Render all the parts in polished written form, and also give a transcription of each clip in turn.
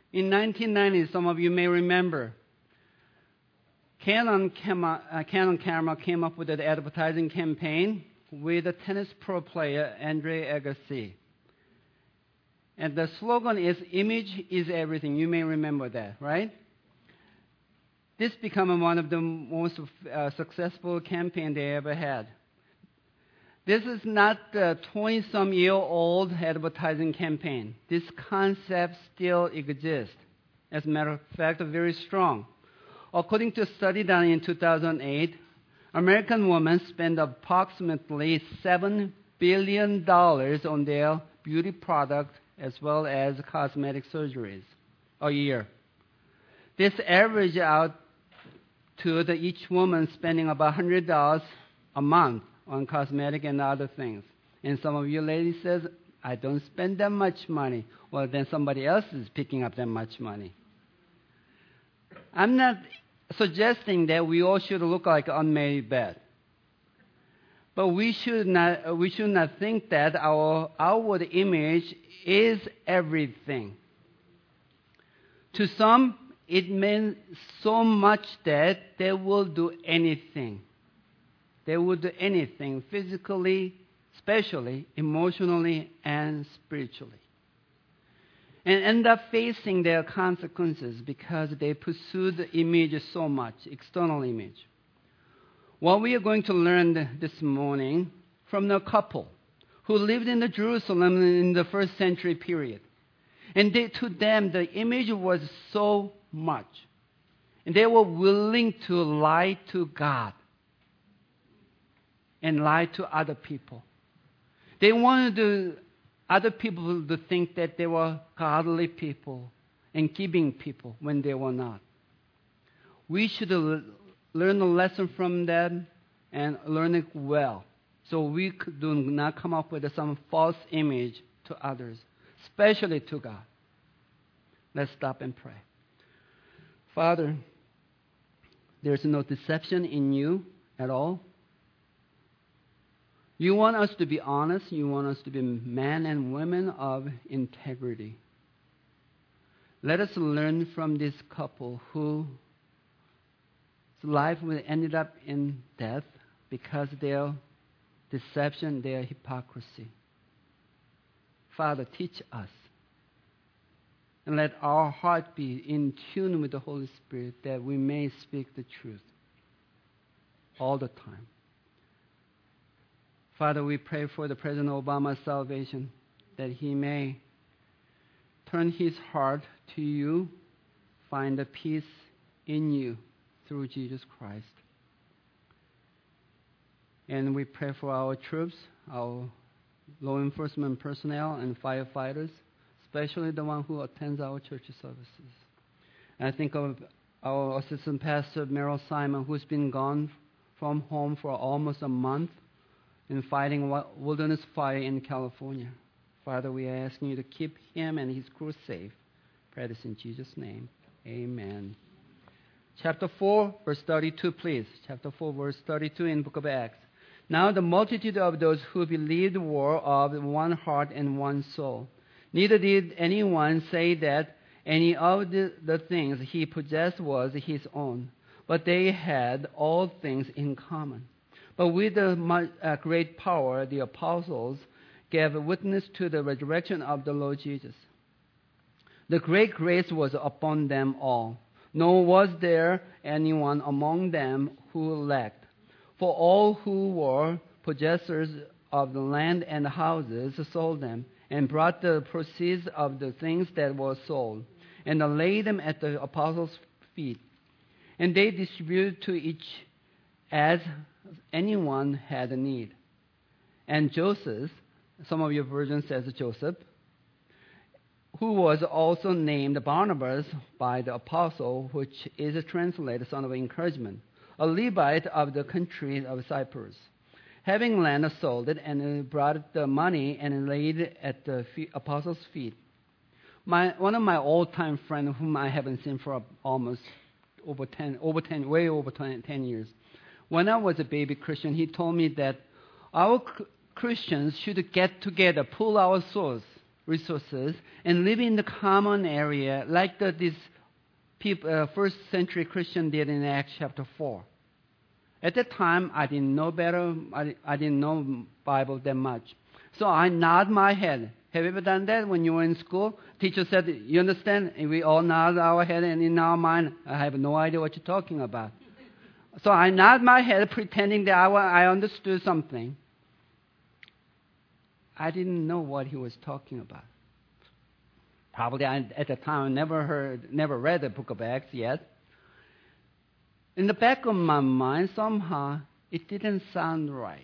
In 1990, some of you may remember, Canon Camera came up with an advertising campaign with a tennis pro player, Andre Agassi. And the slogan is, "Image is everything." You may remember that, right? This became one of the most successful campaigns they ever had. This is not a 20-some-year-old advertising campaign. This concept still exists. As a matter of fact, very strong. According to a study done in 2008, American women spend approximately $7 billion on their beauty products as well as cosmetic surgeries a year. This averages out to each woman spending about $100 a month on cosmetic and other things. And some of you ladies says, "I don't spend that much money." Well, then somebody else is picking up that much money. I'm not suggesting that we all should look like an unmade bed. But we should not think that our outward image is everything. To some, it means so much that they will do anything. They will do anything physically, spiritually, emotionally, and spiritually. And end up facing their consequences because they pursue the image so much, external image. What we are going to learn this morning from the couple who lived in Jerusalem in the first century period. And to them, the image was so much. And they were willing to lie to God and lie to other people. They wanted other people to think that they were godly people and giving people when they were not. We should learn a lesson from them and learn it well, so we do not come up with some false image to others, especially to God. Let's stop and pray. Father, there's no deception in you at all. You want us to be honest. You want us to be men and women of integrity. Let us learn from this couple whose life ended up in death because their deception, their hypocrisy. Father, teach us. And let our heart be in tune with the Holy Spirit that we may speak the truth all the time. Father, we pray for the President Obama's salvation, that he may turn his heart to you, find a peace in you through Jesus Christ. And we pray for our troops, our law enforcement personnel and firefighters, especially the one who attends our church services. And I think of our assistant pastor, Merrill Simon, who's been gone from home for almost a month in fighting wilderness fire in California. Father, we are asking you to keep him and his crew safe. Pray this in Jesus' name. Amen. Chapter 4, verse 32, please. Chapter 4, verse 32 in the book of Acts. Now the multitude of those who believed were of one heart and one soul. Neither did anyone say that any of the things he possessed was his own, but they had all things in common. But with great power, the apostles gave witness to the resurrection of the Lord Jesus. The great grace was upon them all. Nor was there anyone among them who lacked. For all who were possessors of the land and houses sold them, and brought the proceeds of the things that were sold, and laid them at the apostles' feet. And they distributed to each as anyone had a need. And Joseph, some of your versions says Joseph, who was also named Barnabas by the apostle, which is translated son of encouragement, a Levite of the country of Cyprus. Having land, sold it, and brought the money and laid it at the apostles' feet. One of my old-time friends, whom I haven't seen for almost way over 10 years. When I was a baby Christian, he told me that our Christians should get together, pull our swords, resources and live in the common area like these first century Christian did in Acts chapter 4. At that time, I didn't know better. I didn't know Bible that much. So I nod my head. Have you ever done that when you were in school? Teacher said, you understand? And we all nod our head, and in our mind, I have no idea what you're talking about. So I nod my head, pretending that I understood something. I didn't know what he was talking about. Probably at the time, I never read the book of Acts yet. In the back of my mind, somehow, it didn't sound right.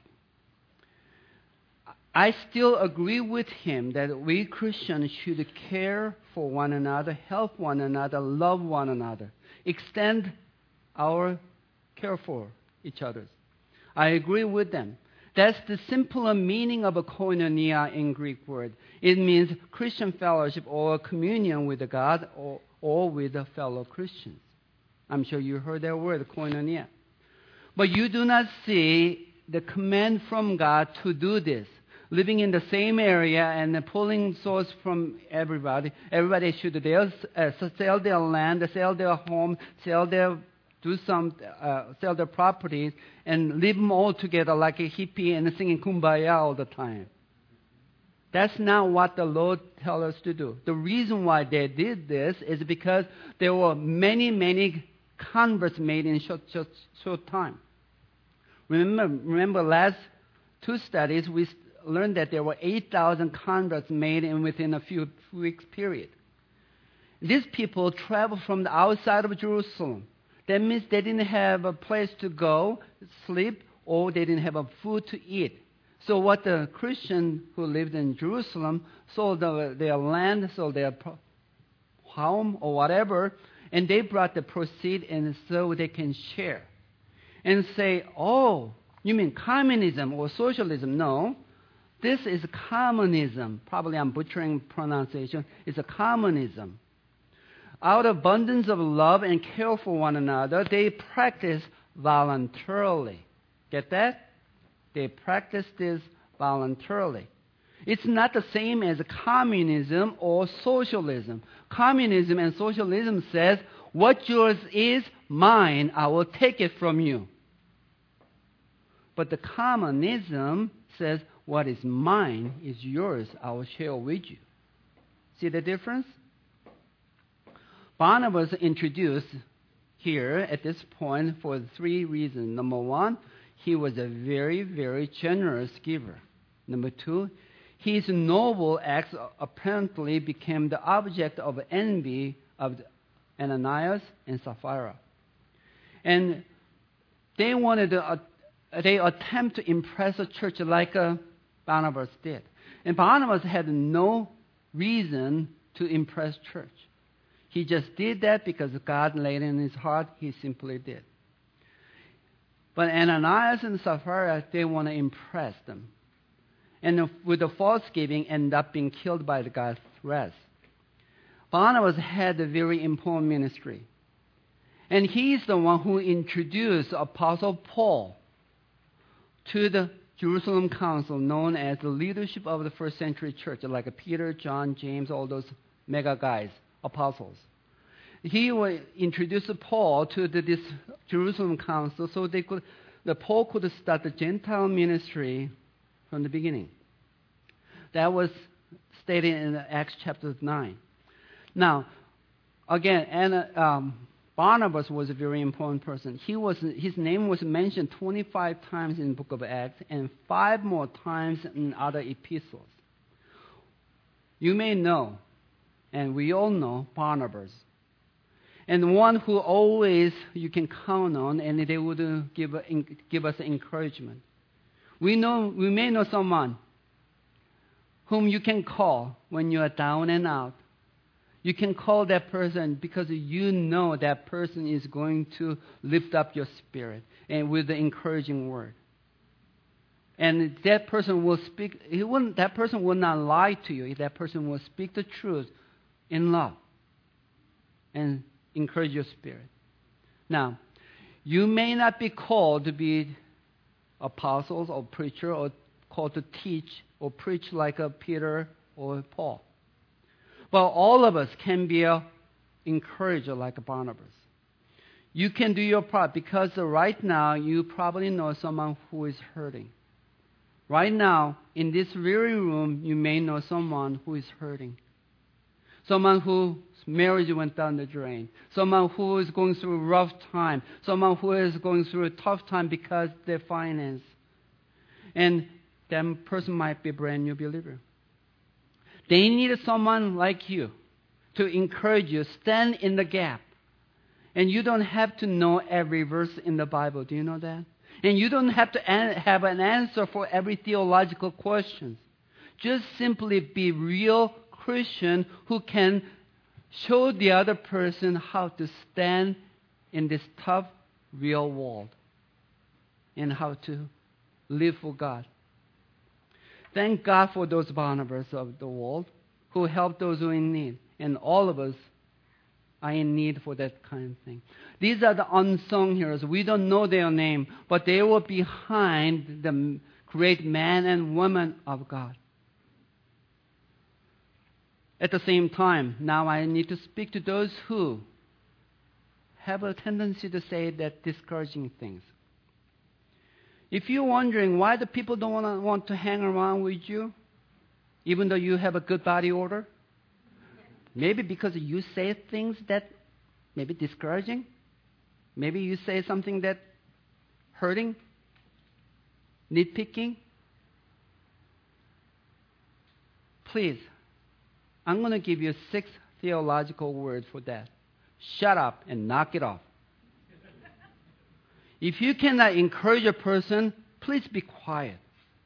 I still agree with him that we Christians should care for one another, help one another, love one another, extend our care for each other. I agree with them. That's the simpler meaning of a koinonia in Greek word. It means Christian fellowship or communion with God or with fellow Christians. I'm sure you heard that word, koinonia. But you do not see the command from God to do this. Living in the same area and pulling souls from everybody. Everybody should sell their land, sell their home, sell their properties, and live them all together like a hippie and singing kumbaya all the time. That's not what the Lord tells us to do. The reason why they did this is because there were many converts made in short time. Remember last two studies, we learned that there were 8,000 converts made within a few weeks period. These people traveled from the outside of Jerusalem. That means they didn't have a place to go, sleep, or they didn't have food to eat. So what the Christians who lived in Jerusalem sold their land, sold their home or whatever, and they brought the proceeds and so they can share. And say, oh, you mean communism or socialism? No. This is communism. Probably I'm butchering pronunciation. It's a communism. Out of abundance of love and care for one another, they practice voluntarily. Get that? They practice this voluntarily. It's not the same as communism or socialism. Communism and socialism says, what yours is mine, I will take it from you. But the communism says, what is mine is yours, I will share with you. See the difference? Barnabas introduced here at this point for three reasons. Number one, he was a very generous giver. Number two, his noble acts apparently became the object of envy of Ananias and Sapphira. And they attempt to impress a church like Barnabas did. And Barnabas had no reason to impress church. He just did that because God laid it in his heart. He simply did. But Ananias and Sapphira, they want to impress them. And with the false giving, end up being killed by the God's wrath. Barnabas had a very important ministry. And he's the one who introduced Apostle Paul to the Jerusalem Council, known as the leadership of the first century church, like Peter, John, James, all those mega guys, apostles. He will introduce Paul to this Jerusalem Council so Paul could start the Gentile ministry from the beginning. That was stated in Acts chapter 9. Now, again, Barnabas was a very important person. His name was mentioned 25 times in the book of Acts and 5 more times in other epistles. You may know, and we all know, Barnabas. And one who always you can count on, and they would give us encouragement. We may know someone whom you can call when you are down and out. You can call that person because you know that person is going to lift up your spirit and with the encouraging word. And that person will speak. That person will not lie to you. That person will speak the truth in love and encourage your spirit. Now, you may not be called to be apostles or preacher or called to teach or preach like a Peter or Paul. But all of us can be an encourager like Barnabas. You can do your part because right now you probably know someone who is hurting. Right now, in this very room, you may know someone who is hurting. Someone whose marriage went down the drain. Someone who is going through a rough time. Someone who is going through a tough time because of their finance. And that person might be a brand new believer. They need someone like you to encourage you, stand in the gap. And you don't have to know every verse in the Bible. Do you know that? And you don't have to have an answer for every theological question. Just simply be real Christian who can show the other person how to stand in this tough, real world and how to live for God. Thank God for those Barnabas of the world who help those who are in need. And all of us are in need for that kind of thing. These are the unsung heroes. We don't know their name, but they were behind the great men and women of God. At the same time, now I need to speak to those who have a tendency to say that discouraging things. If you're wondering why the people don't want to hang around with you, even though you have a good body odor, maybe because you say things that may be discouraging. Maybe you say something that hurting, nitpicking. Please, I'm going to give you 6 theological words for that. Shut up and knock it off. If you cannot encourage a person, please be quiet.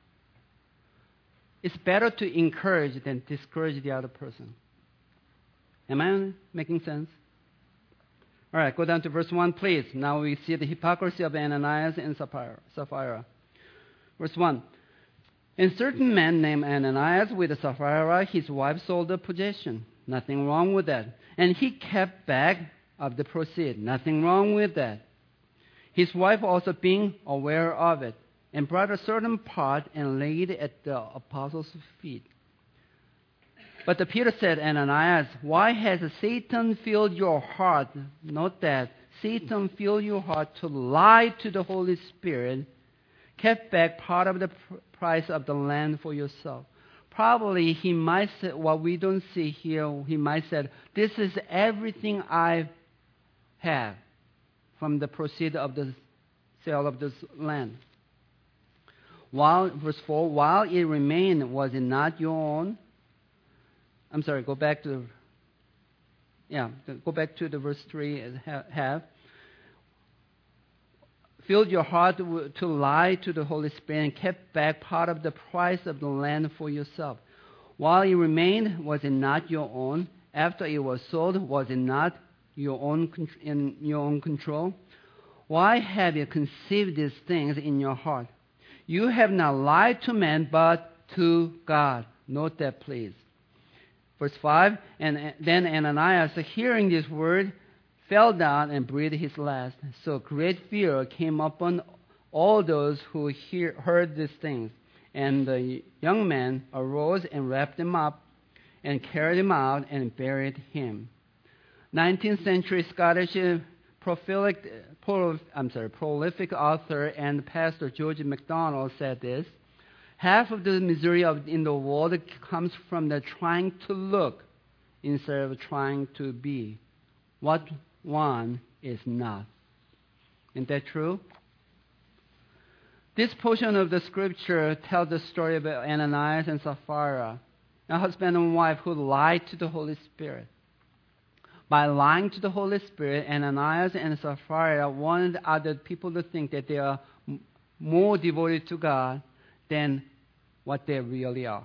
It's better to encourage than discourage the other person. Am I making sense? All right, go down to verse 1, please. Now we see the hypocrisy of Ananias and Sapphira. Verse 1. And certain man named Ananias with Sapphira, his wife sold a possession. Nothing wrong with that. And he kept back of the proceeds. Nothing wrong with that. His wife also being aware of it, and brought a certain part and laid it at the apostles' feet. But Peter said, Ananias, why has Satan filled your heart? Note that. Satan filled your heart to lie to the Holy Spirit, kept back part of the price of the land for yourself. Probably he might say, what we don't see here, he might say, this is everything I have from the proceeds of the sale of this land. Verse 4, while it remained, was it not your own? I'm sorry, go back to the verse 3. Have filled your heart to lie to the Holy Spirit and kept back part of the price of the land for yourself. While it remained, was it not your own? After it was sold, was it not in your own control? Why have you conceived these things in your heart? You have not lied to men, but to God. Note that, please. Verse 5, and then Ananias, hearing this word, fell down and breathed his last. So great fear came upon all those who heard these things. And the young man arose and wrapped him up and carried him out and buried him. 19th century Scottish prolific author and pastor George MacDonald said this: half of the misery in the world comes from the trying to look instead of trying to be what one is not. Isn't that true? This portion of the scripture tells the story of Ananias and Sapphira, a husband and wife who lied to the Holy Spirit. By lying to the Holy Spirit, Ananias and Sapphira wanted other people to think that they are more devoted to God than what they really are.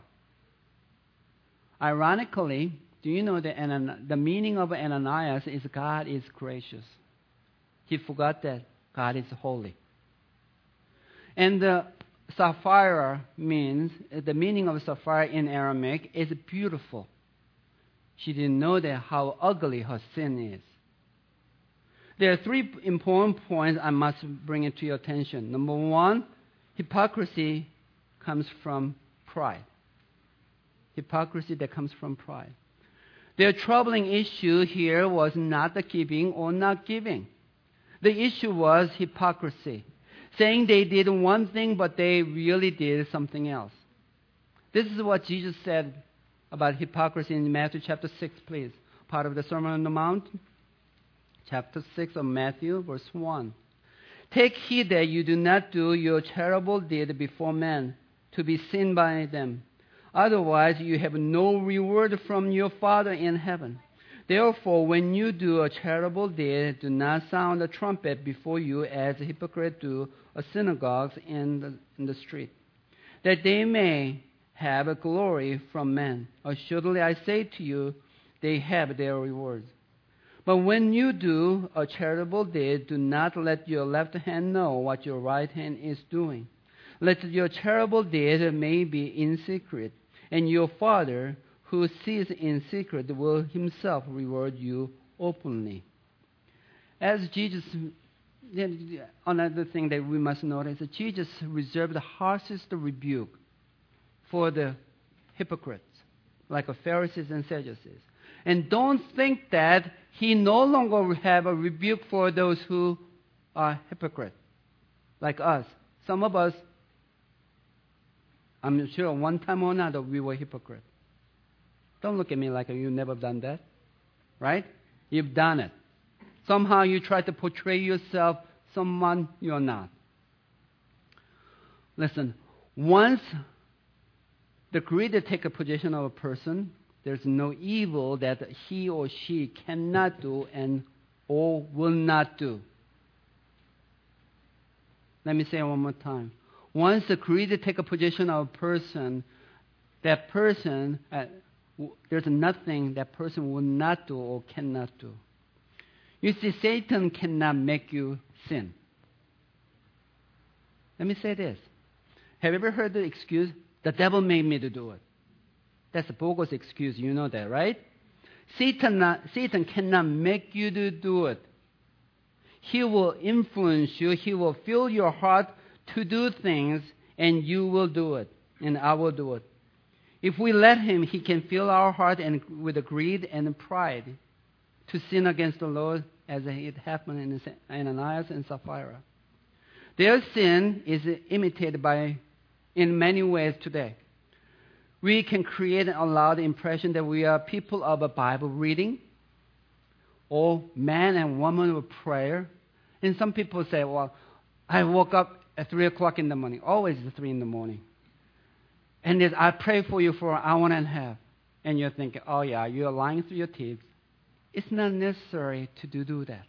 Ironically, do you know that the meaning of Ananias is God is gracious? He forgot that God is holy. And Sapphira means, the meaning of Sapphira in Aramaic is beautiful. She didn't know that how ugly her sin is. There are 3 important points I must bring it to your attention. Number 1, hypocrisy comes from pride. Hypocrisy that comes from pride. Their troubling issue here was not the giving or not giving. The issue was hypocrisy, saying they did one thing, but they really did something else. This is what Jesus said about hypocrisy in Matthew chapter 6, please. Part of the Sermon on the Mount, chapter 6 of Matthew, verse 1. Take heed that you do not do your charitable deed before men, to be seen by them. Otherwise, you have no reward from your Father in heaven. Therefore, when you do a charitable deed, do not sound a trumpet before you as hypocrites do at synagogues in the street, that they may have a glory from men. Assuredly, I say to you, they have their rewards. But when you do a charitable deed, do not let your left hand know what your right hand is doing. Let your charitable deed may be in secret, and your Father who sees in secret will himself reward you openly. As Jesus, another thing that we must notice, that Jesus reserved the harshest rebuke for the hypocrites, like the Pharisees and Sadducees. And don't think that he no longer have a rebuke for those who are hypocrites, like us. Some of us, I'm sure one time or another, we were hypocrites. Don't look at me like you've never done that, right? You've done it. Somehow you try to portray yourself someone you're not. Listen, once the greed take a position of a person, there's no evil that he or she cannot do and or will not do. Let me say it one more time. Once the greed take a position of a person, that person, there's nothing that person will not do or cannot do. You see, Satan cannot make you sin. Let me say this. Have you ever heard the excuse, the devil made me to do it? That's a bogus excuse. You know that, right? Satan cannot make you to do it. He will influence you. He will fill your heart to do things, and you will do it, and I will do it. If we let him, he can fill our heart and with greed and pride to sin against the Lord, as it happened in Ananias and Sapphira. Their sin is imitated in many ways today. We can create a loud impression that we are people of a Bible reading, or man and woman of prayer. And some people say, well, I woke up at 3 o'clock in the morning, always at 3 in the morning. And I pray for you for an hour and a half. And you're thinking, oh yeah, you're lying through your teeth. It's not necessary to do that.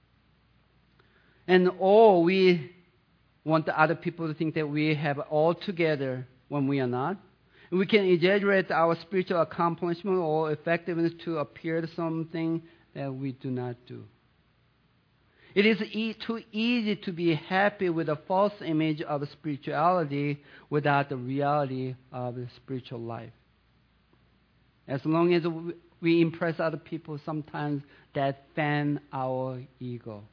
And we want the other people to think that we have all together when we are not. We can exaggerate our spiritual accomplishment or effectiveness to appear to something that we do not do. It is too easy to be happy with a false image of spirituality without the reality of the spiritual life. As long as we impress other people, sometimes that fan our ego.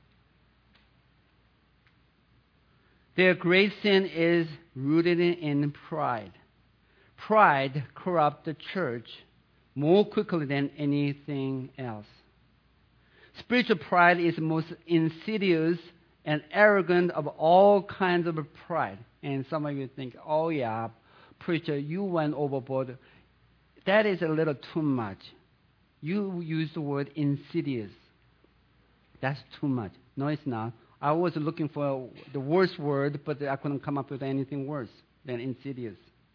Their great sin is rooted in pride. Pride corrupts the church more quickly than anything else. Spiritual pride is the most insidious and arrogant of all kinds of pride. And some of you think, oh yeah, preacher, you went overboard. That is a little too much. You used the word insidious. That's too much. No, it's not. I was looking for the worst word, but I couldn't come up with anything worse than insidious.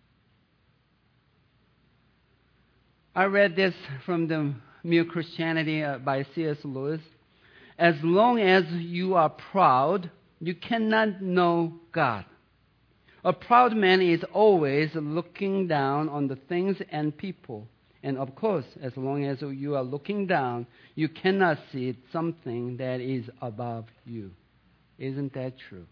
I read this from the Mere Christianity by C.S. Lewis. As long as you are proud, you cannot know God. A proud man is always looking down on the things and people. And of course, as long as you are looking down, you cannot see something that is above you. Isn't that true?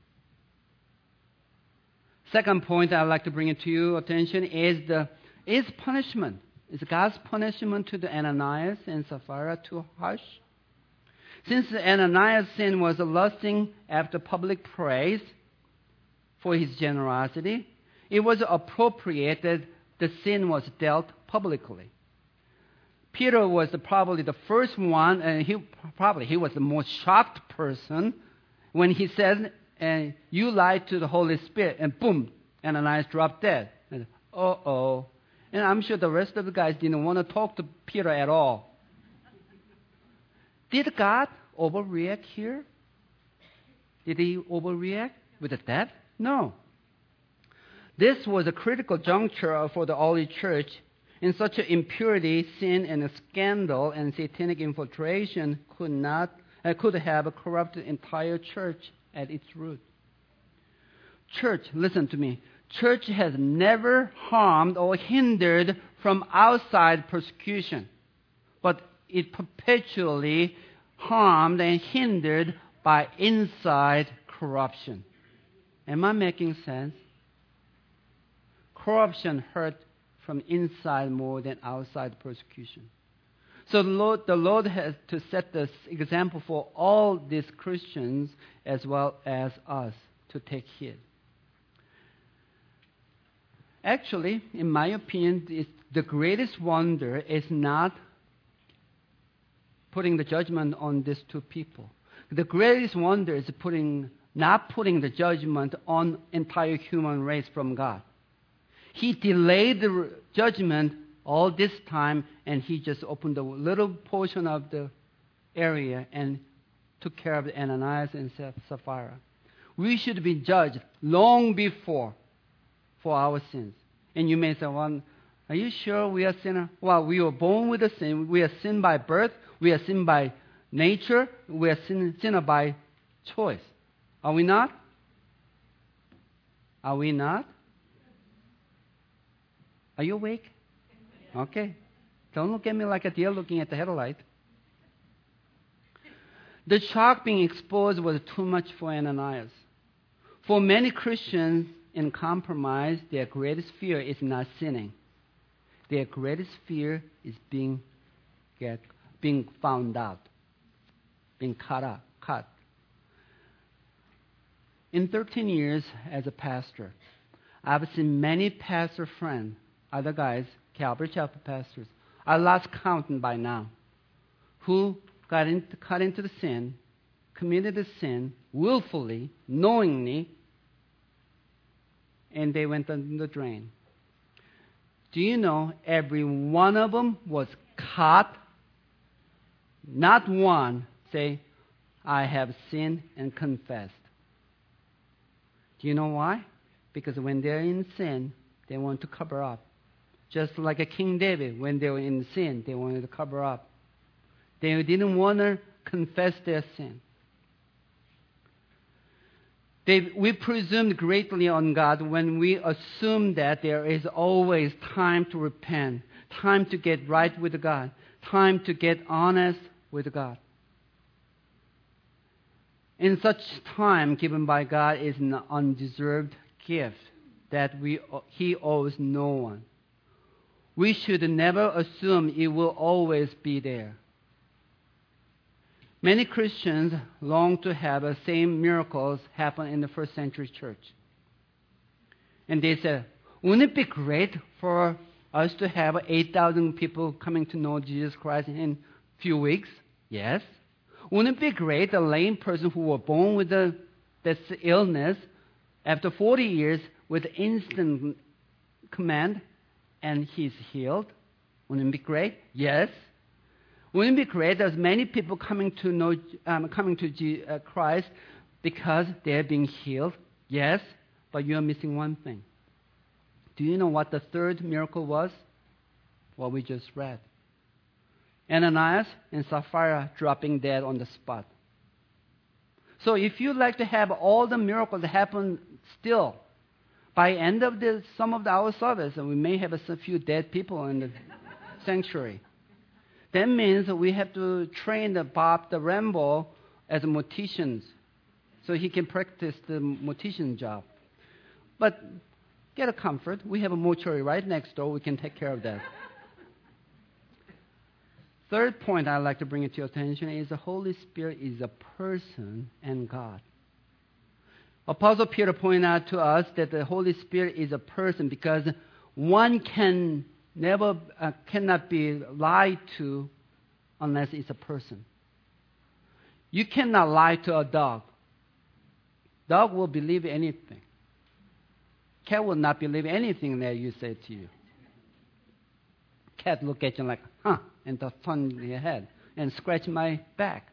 Second point I'd like to bring it to your attention is punishment. Is God's punishment to the Ananias and Sapphira too harsh? Since Ananias' sin was lusting after public praise for his generosity, it was appropriate that the sin was dealt publicly. Peter was probably the first one, and he was the most shocked person when he said, you lied to the Holy Spirit, and boom, Ananias dropped dead. And, uh-oh. And I'm sure the rest of the guys didn't want to talk to Peter at all. Did God overreact here? Did he overreact with the death? No. This was a critical juncture for the early church. In such an impurity, sin, and a scandal and satanic infiltration could have corrupted the entire church at its root. Church, listen to me. Church has never harmed or hindered from outside persecution, but it perpetually harmed and hindered by inside corruption. Am I making sense? Corruption hurt from inside more than outside persecution. So the Lord has to set this example for all these Christians as well as us to take heed. Actually, in my opinion, the greatest wonder is not putting the judgment on these two people. The greatest wonder is not putting the judgment on entire human race from God. He delayed the judgment all this time, and he just opened a little portion of the area and took care of Ananias and Sapphira. We should be judged long before for our sins. And you may say, well, are you sure we are sinners? Well, we were born with a sin. We are sin by birth. We are sin by nature. We are sinner by choice. Are we not? Are we not? Are you awake? Okay. Don't look at me like a deer looking at the headlight. The shock being exposed was too much for Ananias. For many Christians in compromise, their greatest fear is not sinning. Their greatest fear is being found out, being caught. In 13 years as a pastor, I've seen many pastor friends, other guys, Calvary Chapel pastors, I lost count by now, who got into the sin, committed the sin willfully, knowingly, and they went down the drain. Do you know every one of them was caught? Not one say, I have sinned and confessed. Do you know why? Because when they're in sin, they want to cover up. Just like a King David, when they were in sin, they wanted to cover up. They didn't want to confess their sin. We presumed greatly on God when we assume that there is always time to repent, time to get right with God, time to get honest with God. In such time given by God is an undeserved gift that He owes no one. We should never assume it will always be there. Many Christians long to have the same miracles happen in the first century church. And they said, wouldn't it be great for us to have 8,000 people coming to know Jesus Christ in a few weeks? Yes. Wouldn't it be great, a lame person who was born with this illness, after 40 years, with instant command, and he's healed? Wouldn't it be great? Yes. Wouldn't it be great? There's many people coming to Christ because they're being healed. Yes, but you're missing one thing. Do you know what the third miracle was? What we just read. Ananias and Sapphira dropping dead on the spot. So if you'd like to have all the miracles happen still, by end of some of our service, and we may have a few dead people in the sanctuary. That means we have to train Bob the Rambo as a mortician so he can practice the mortician job. But get a comfort. We have a mortuary right next door. We can take care of that. Third point I'd like to bring it to your attention is the Holy Spirit is a person and God. Apostle Peter pointed out to us that the Holy Spirit is a person because one can never cannot be lied to unless it's a person. You cannot lie to a dog. Dog will believe anything. Cat will not believe anything that you say to you. Cat look at you like, huh, and turn your head and scratch my back.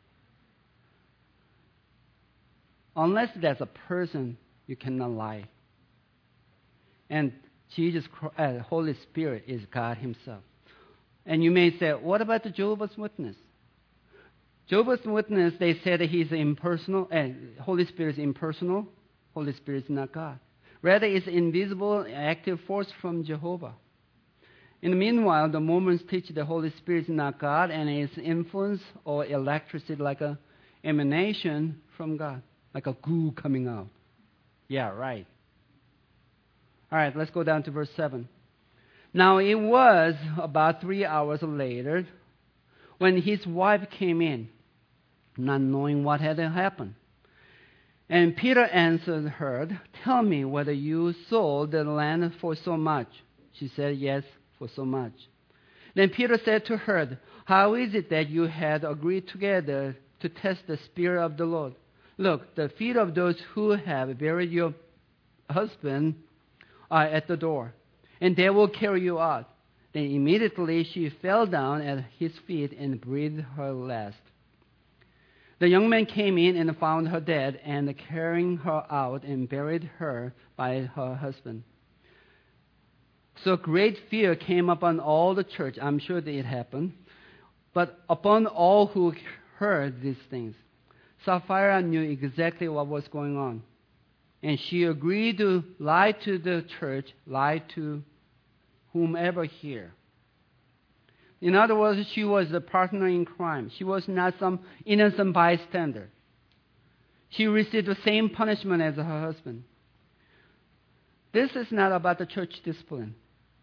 Unless there's a person, you cannot lie. And Jesus, Holy Spirit is God Himself. And you may say, what about the Jehovah's Witness? Jehovah's Witness, they say that He's impersonal, and Holy Spirit is impersonal. Holy Spirit is not God. Rather, it's invisible, active force from Jehovah. In the meanwhile, the Mormons teach the Holy Spirit is not God, and its influence or electricity like an emanation from God, like a goo coming out. Yeah, right. All right, let's go down to verse 7. Now it was about 3 hours later when his wife came in, not knowing what had happened. And Peter answered her, tell me whether you sold the land for so much. She said, yes, for so much. Then Peter said to her, how is it that you had agreed together to test the Spirit of the Lord? Look, the feet of those who have buried your husband are at the door, and they will carry you out. Then immediately she fell down at his feet and breathed her last. The young man came in and found her dead, and carrying her out and buried her by her husband. So great fear came upon all the church. I'm sure that it happened. But upon all who heard these things, Sapphira knew exactly what was going on. And she agreed to lie to the church, lie to whomever here. In other words, she was a partner in crime. She was not some innocent bystander. She received the same punishment as her husband. This is not about the church discipline.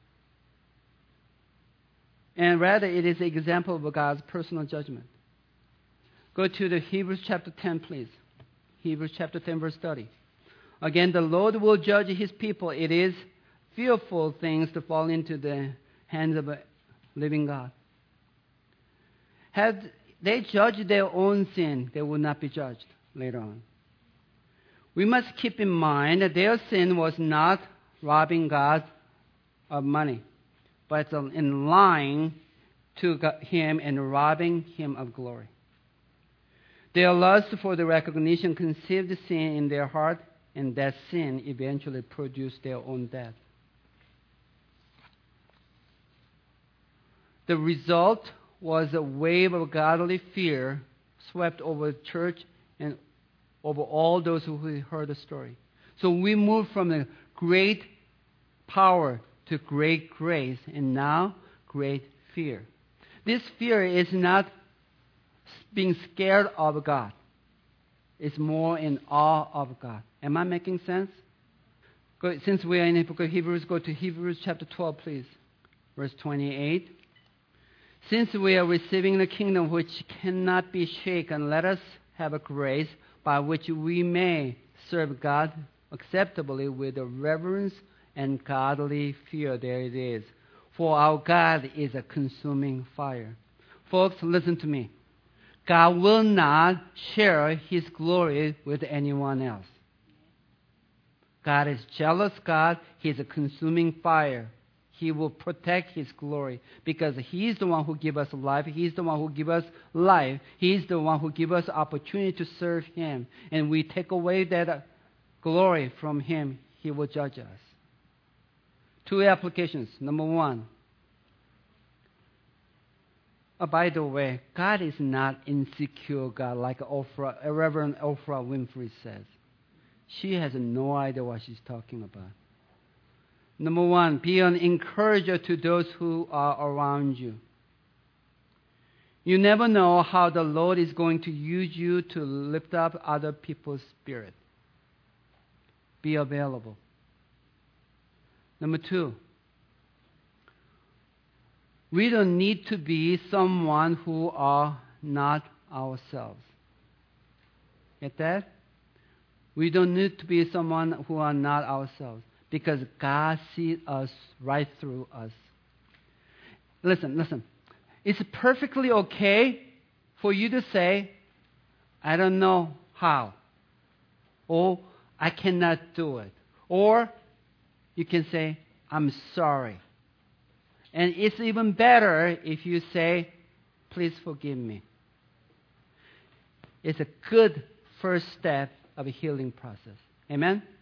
And rather, it is an example of God's personal judgment. Go to the Hebrews chapter 10, please. Hebrews chapter 10, verse 30. Again, the Lord will judge His people. It is fearful things to fall into the hands of a living God. Had they judged their own sin, they would not be judged later on. We must keep in mind that their sin was not robbing God of money, but in lying to Him and robbing Him of glory. Their lust for the recognition conceived sin in their heart, and that sin eventually produced their own death. The result was a wave of godly fear swept over the church and over all those who heard the story. So we moved from a great power to great grace, and now great fear. This fear is not being scared of God. It's more in awe of God. Am I making sense? Since we are in the book of Hebrews, go to Hebrews chapter 12, please. Verse 28. Since we are receiving the kingdom which cannot be shaken, let us have a grace by which we may serve God acceptably with a reverence and godly fear. There it is. For our God is a consuming fire. Folks, listen to me. God will not share His glory with anyone else. God is jealous God. He is a consuming fire. He will protect His glory because He is the one who gives us life. He is the one who gives us life. He is the one who gives us opportunity to serve Him. And we take away that glory from Him, He will judge us. 2 applications. Number 1. By the way, God is not insecure God like Reverend Oprah Winfrey says. She has no idea what she's talking about. Number 1, be an encourager to those who are around you. You never know how the Lord is going to use you to lift up other people's spirit. Be available. Number 2, we don't need to be someone who are not ourselves. Get that? We don't need to be someone who are not ourselves because God sees us right through us. listen. It's perfectly okay for you to say, I don't know how, or I cannot do it. Or you can say, I'm sorry. And it's even better if you say, please forgive me. It's a good first step of a healing process. Amen?